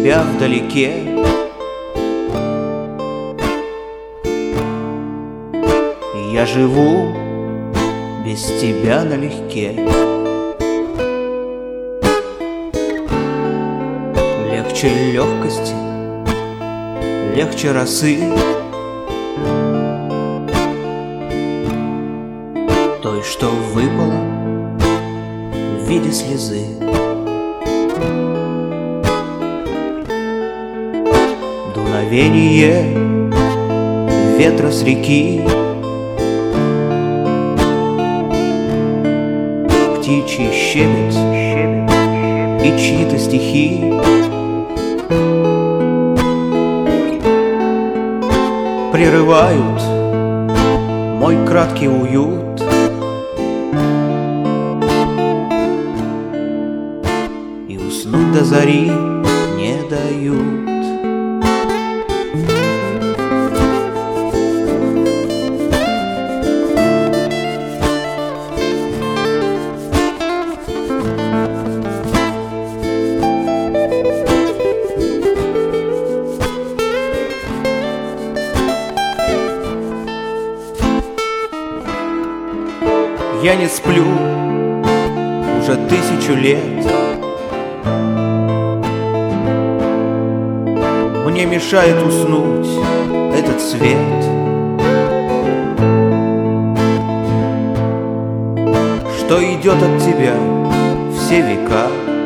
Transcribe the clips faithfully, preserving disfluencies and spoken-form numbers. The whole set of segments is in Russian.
тебя вдалеке. Я живу без тебя налегке. Легче легкости, легче росы, той, что выпала в виде слезы. Дуновение ветра с реки, птичий щебет и чьи-то стихи прерывают мой краткий уют. И уснуть до зари не дают. Я не сплю уже тысячу лет. Мне мешает уснуть этот свет, что идет от тебя все века.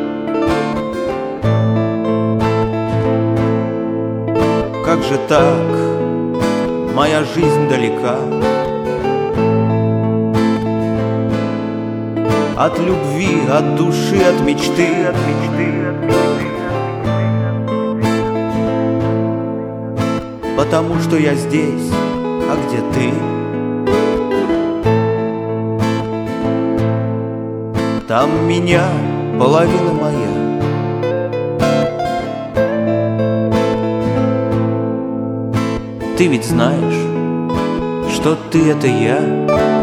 Как же так, моя жизнь далека от любви, от души, от мечты, от мечты, от мечты. Потому что я здесь, а где ты? Там меня половина моя. Ты ведь знаешь, что ты — это я.